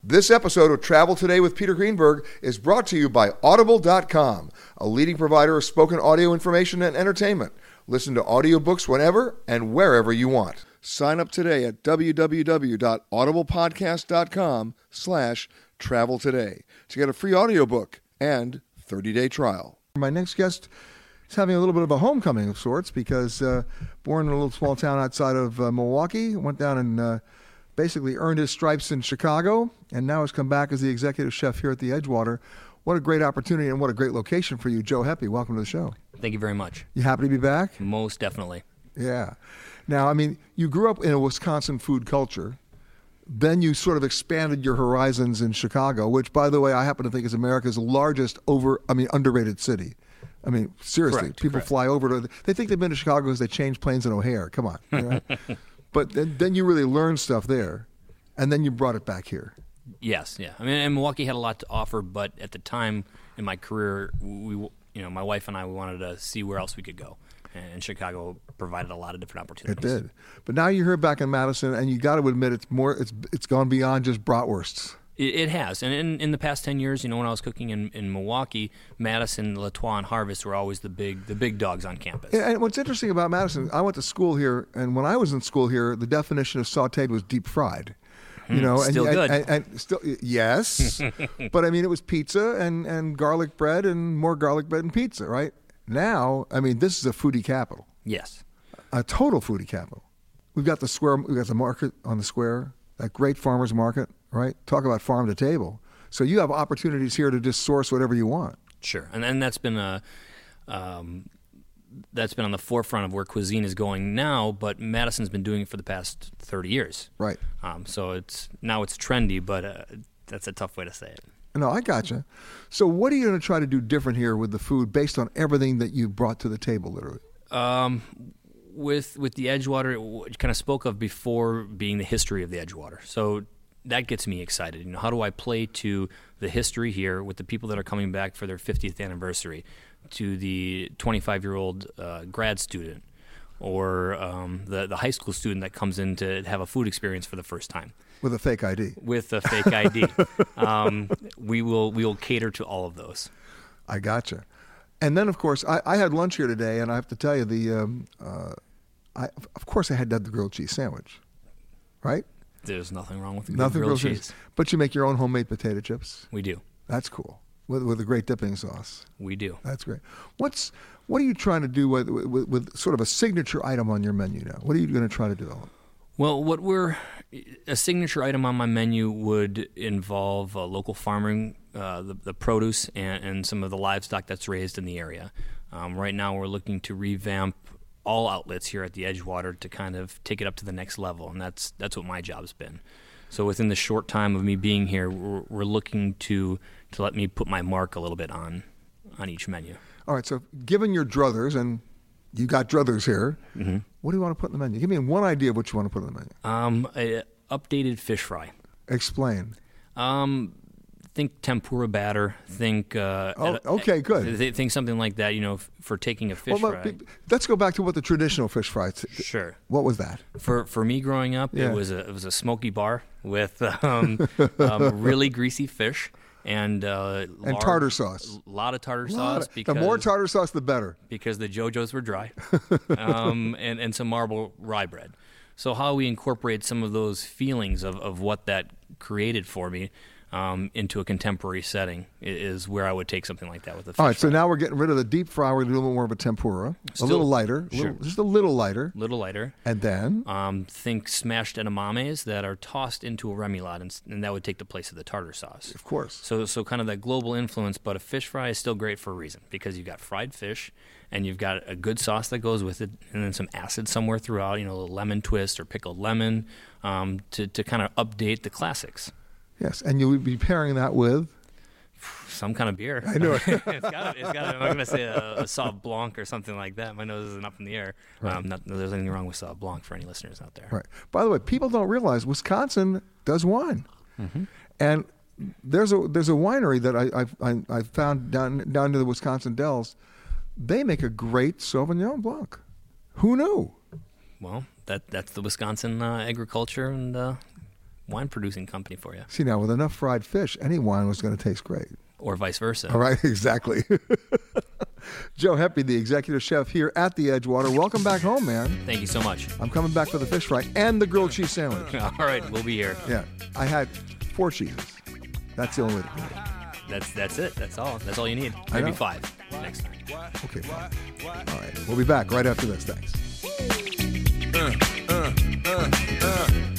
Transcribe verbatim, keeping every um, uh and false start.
This episode of Travel Today with Peter Greenberg is brought to you by Audible dot com, a leading provider of spoken audio information and entertainment. Listen to audiobooks whenever and wherever you want. Sign up today at www.audiblepodcast.com slash travel today to get a free audiobook and thirty-day trial. My next guest is having a little bit of a homecoming of sorts because uh, born in a little small town outside of uh, Milwaukee, went down and uh, basically earned his stripes in Chicago, and now has come back as the executive chef here at the Edgewater. What a great opportunity and what a great location for you. Joe Heppy, welcome to the show. Thank you very much. You happy to be back? Most definitely. Yeah. Now, I mean, you grew up in a Wisconsin food culture. Then you sort of expanded your horizons in Chicago, which, by the way, I happen to think is America's largest over, I mean, underrated city. I mean, seriously, Correct, people correct. fly over to, they think they've been to Chicago because they change planes in O'Hare. Come on. You know? But then, then you really learned stuff there, and then you brought it back here. Yes, yeah. I mean, and Milwaukee had a lot to offer, but at the time in my career, we, you know, my wife and I, we wanted to see where else we could go, and Chicago provided a lot of different opportunities. It did. But now you're here back in Madison, and you got to admit it's more. It's it's gone beyond just bratwursts. It, it has, and in, in the past ten years, you know, when I was cooking in, in Milwaukee, Madison, Latois, and Harvest were always the big the big dogs on campus. And, and what's interesting about Madison, I went to school here, and when I was in school here, the definition of sautéed was deep fried. You know, and, still and, good. And, and still, yes, but I mean, it was pizza and, and garlic bread and more garlic bread and pizza, right? Now, I mean, this is a foodie capital, Yes. a total foodie capital. We've got the square, we've got the market on the square, that great farmer's market, right? Talk about farm to table. So you have opportunities here to just source whatever you want. Sure, and and that's been a um, that's been on the forefront of where cuisine is going now. But Madison's been doing it for the past thirty years. Right. Um, so it's now it's trendy, but uh, that's a tough way to say it. No, I gotcha. So what are you going to try to do different here with the food based on everything that you brought to the table, literally? Um, with with the Edgewater, it kind of spoke of before being the history of the Edgewater. So that gets me excited. You know, how do I play to the history here with the people that are coming back for their fiftieth anniversary, to the twenty-five-year-old uh, grad student, or um, the the high school student that comes in to have a food experience for the first time With a fake I D. with a fake I D. um, we will we will cater to all of those. I gotcha. And then, of course, I, I had lunch here today, and I have to tell you, the um, uh, I, of course I had to have the grilled cheese sandwich, right? There's nothing wrong with Nothing grilled grilled cheese. But you make your own homemade potato chips. We do. That's cool. With with a great dipping sauce. We do. That's great. What's what are you trying to do with, with, with sort of a signature item on your menu now? What are you going to try to develop? Well, what we're a signature item on my menu would involve uh, local farming, uh, the, the produce, and, and some of the livestock that's raised in the area. Um, right now, we're looking to revamp all outlets here at the Edgewater to kind of take it up to the next level, and that's that's what my job's been. So within the short time of me being here, we're, we're looking to to let me put my mark a little bit on on each menu. All right. So, given your druthers, and you got druthers here, Mm-hmm. what do you want to put in the menu? Give me one idea of what you want to put in the menu. Um, a updated fish fry. Explain. Um, think tempura batter. Think. Uh, Oh, okay, good. th- Think something like that. You know, f- for taking a fish Well, fry. but let's go back to what the traditional fish fry. Sure. What was that? For for me growing up, Yeah. it was a it was a smoky bar with um, um, really greasy fish and uh, And large- tartar sauce. A lot of tartar Lot sauce of- because the more tartar sauce, the better. because the JoJo's were dry, um, and and some marble rye bread. So how we incorporate some of those feelings of, of what that created for me um, into a contemporary setting i- is where I would take something like that with a fish All right, so fry. now we're getting rid of the deep fry. We're going to do a little more of a tempura, Still- a little lighter, a sure. little, just a little lighter, a little lighter. and then Um, think smashed edamames that are tossed into a remoulade, and, s- and that would take the place of the tartar sauce. of course. So, so kind of that global influence, but a fish fry is still great for a reason, because you've got fried fish, and you've got a good sauce that goes with it, and then some acid somewhere throughout, you know, a little lemon twist or pickled lemon, um, to, to kind of update the classics. Yes, and you would be pairing that with Some kind of beer. I know it. it's got. It's got. I'm not going to say a, a Sauv Blanc or something like that. My nose isn't up in the air. Right. Um, not, there's anything wrong with Sauv Blanc for any listeners out there. right. By the way, people don't realize Wisconsin does wine, Mm-hmm. and there's a there's a winery that I I I, I found down down to the Wisconsin Dells. They make a great Sauvignon Blanc. Who knew? Well, that that's the Wisconsin uh, agriculture and uh, wine producing company for you. See, now with enough fried fish, any wine was going to taste great. Or vice versa. All right, exactly. Joe Heppy, the executive chef here at the Edgewater. Welcome back home, man. Thank you so much. I'm coming back for the fish fry and the grilled cheese sandwich. All right, we'll be here. Yeah, I had four cheeses. That's the only way to do it. That's that's it. That's all. That's all you need. I Maybe know. five next time. Okay, fine. All right, we'll be back right after this. Thanks. Uh, uh, uh, uh.